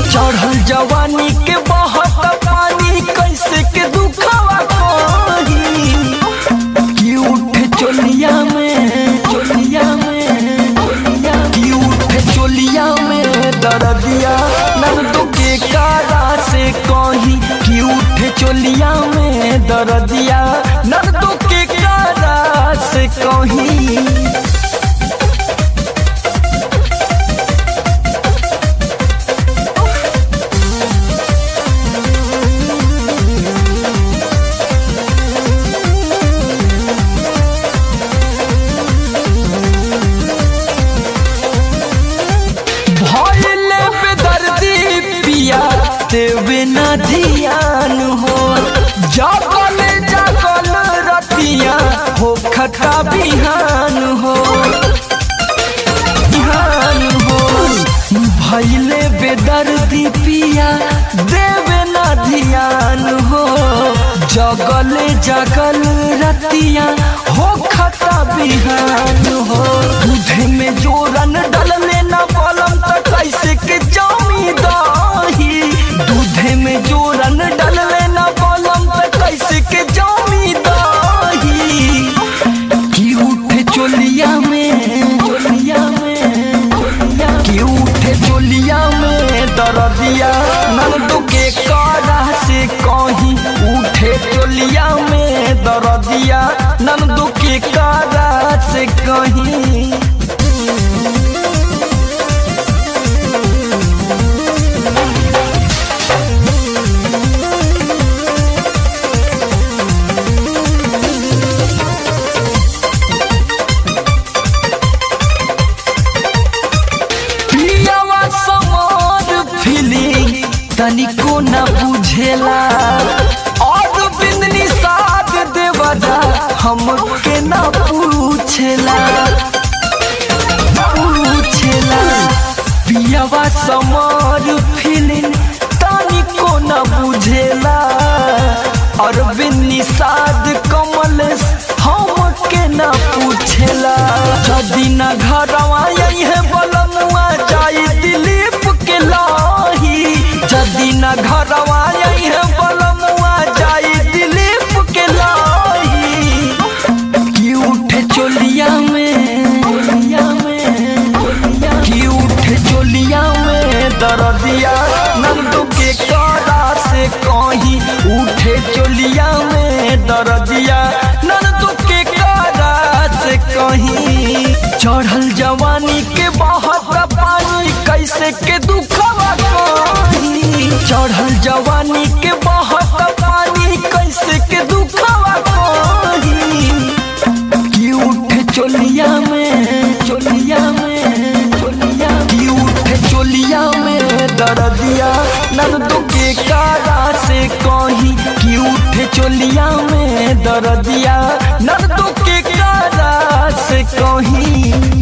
चढ़ल जवानी के बहत पानी कैसे के दुखवा कही कि उठे चोलिया में कि उठे चोलिया में दर्दिया नंदो के कारा से कही कि उठे चोलिया में दर्दिया नंदो के कारा से कही। देवे ना ध्यान हो जागल जागल रतिया हो खता बिहान हो भैले बेदर्दी पिया देवे ना ध्यान हो जगल जागल रतिया हो खता बिहान हो दूधे में जोरन डलले ना पलम त कैसे के जामी दही दूधे में जोरन डलले ना पलम त कैसे के जामी दही कि उठे चोलिया में कि उठे चोलिया में दर्दिया नंदो के कारा से कहीं उठे चोलिया में दर्दिया नंदो के कारा से कहीं। तनिको न बुझेला और बिंदनी साथ देवदा हमके न पूछेला पियावा समर फीलिंग तनिको न बुझेला और बिंदनी साथ कमल हमके न पूछेला जदी न घरवा यही बलनुआ जाई दिलीप के लाही जदी न घरवा यही बलमुआ जाई दिलीप के लाही कि उठे चोलिया में कि उठे चोलिया में दर्दिया नंदो के कारा से कहीं उठे चोलिया में दर्दिया नंदो के कारा से कहीं चढ़ल जवानी के बहत पानी कैसे के दुखवा कही चढ़ल जवानी के बहत पानी कैसे के दुखवा कही कि उठे चोलिया में कि उठे चोलिया में दर्दिया नंदो के कारा से कहीं कि उठे चोलिया में दर्दिया नंदो के कारा से कहीं।